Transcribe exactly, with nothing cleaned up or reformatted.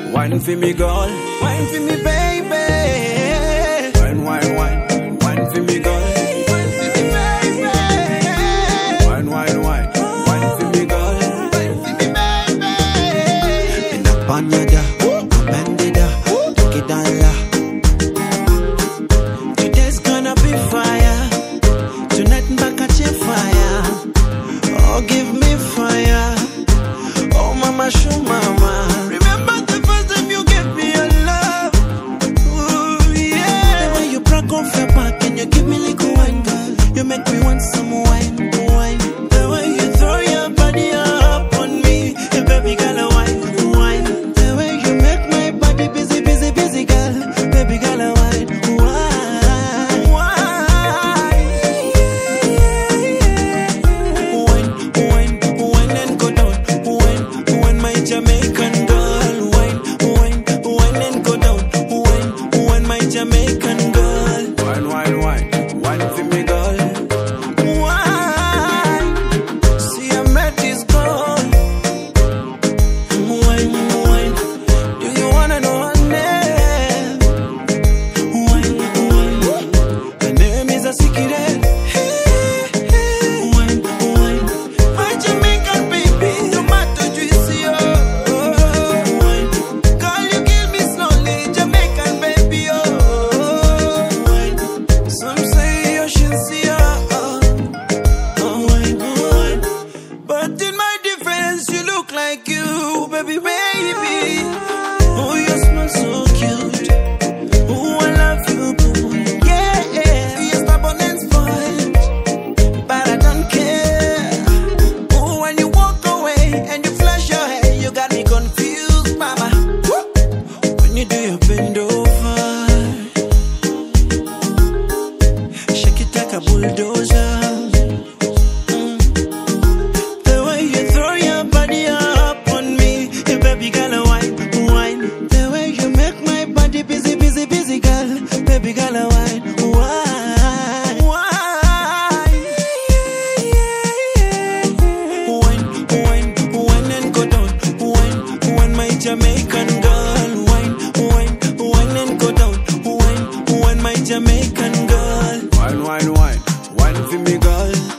Wine for me, girl. Wine for me, baby. Wine, wine, wine. Wine for me, girl. Wine for me, baby. Wine, wine, wine. Wine for me, girl. Wine for me, baby. In the panada, bandida, take it down la. Today's gonna be fire. Tonight back at your fire. Oh, give me fire. Oh, mama, show mama. Remember the first time you gave me your love. Ooh, yeah. The way you broke off your back and you give me little wine, girl. You make me want some wine, wine. The way you throw your body up on me, hey, baby girl, wine, wine. The way you make my body busy, busy, busy, girl. Baby girl, wine, wine, wine. Wine, wine, wine and go down. Wine, wine, my Jamaican girl. Wine, wine, wine and go down. Wine, wine, my Jamaican girl. Wine, wine, wine, wine for me, girl. Wine, see I'm ready, it's gone. Wine, wine, do you wanna know her name? Wine, wine, her name is a secret. Wine, wine, my Jamaican baby, tomato juicy, oh. Wine, girl, you kill me slowly, Jamaican baby, oh. Wine, some say you should see her, oh. Oh, wine, wine, but in my defense, you look like you, baby, baby. Oh, you smell so cute. Oh, I love you, boo. Yeah, you're stubborn and spoiled, but I don't care. Oh, when you walk away and you flash your hair, you got me confused, mama. Woo! When you do your bend over, shake it like a bulldozer. Mm. The way you throw your body up on me, hey, baby girl, wine, wine. The way you make my body busy, busy, busy, girl. Baby girl, wine, wine, wine. Wine, wine, wine and go down. Wine, wine, my Jamaican girl. Wine, wine, wine and go down. Wine, wine, my Jamaican girl. Wine, wine, wine, wine for me, girl.